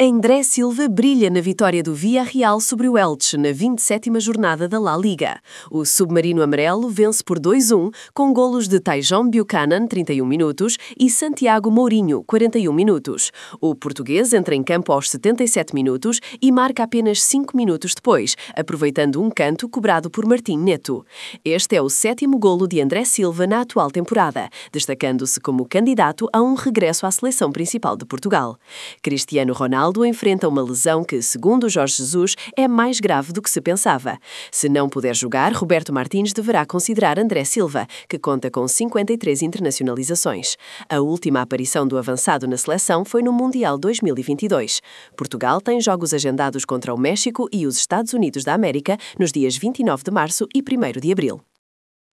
André Silva brilha na vitória do Villarreal sobre o Elche na 27ª jornada da La Liga. O submarino amarelo vence por 2-1 com golos de Tajon Buchanan, 31 minutos, e Santiago Mourinho, 41 minutos. O português entra em campo aos 77 minutos e marca apenas 5 minutos depois, aproveitando um canto cobrado por Martim Neto. Este é o 7º golo de André Silva na atual temporada, destacando-se como candidato a um regresso à seleção principal de Portugal. Cristiano Ronaldo enfrenta uma lesão que, segundo Jorge Jesus, é mais grave do que se pensava. Se não puder jogar, Roberto Martínez deverá considerar André Silva, que conta com 53 internacionalizações. A última aparição do avançado na seleção foi no Mundial 2022. Portugal tem jogos agendados contra o México e os Estados Unidos da América nos dias 29 de março e 1º de abril.